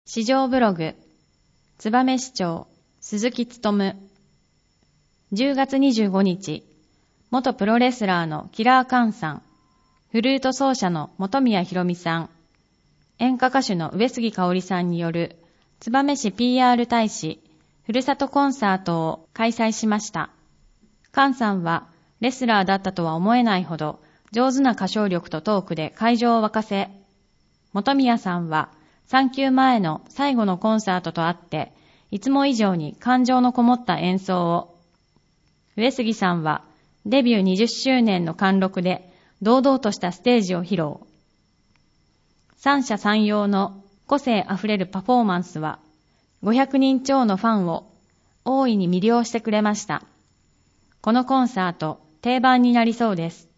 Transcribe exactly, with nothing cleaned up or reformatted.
市場ブログ、燕市長、鈴木勉。じゅうがつにじゅうごにち、元プロレスラーのキラーカンさん、フルート奏者の本宮ひろみさん、演歌歌手の上杉香織さんによる燕市 ピーアール 大使、ふるさとコンサートを開催しました。カンさんはレスラーだったとは思えないほど上手な歌唱力とトークで会場を沸かせ、本宮さんは産休前の最後のコンサートとあって、いつも以上に感情のこもった演奏を。上杉さんはデビューにじゅっしゅうねんの貫禄で堂々としたステージを披露。三者三様の個性あふれるパフォーマンスは、ごひゃくにん超のファンを大いに魅了してくれました。このコンサート、定番になりそうです。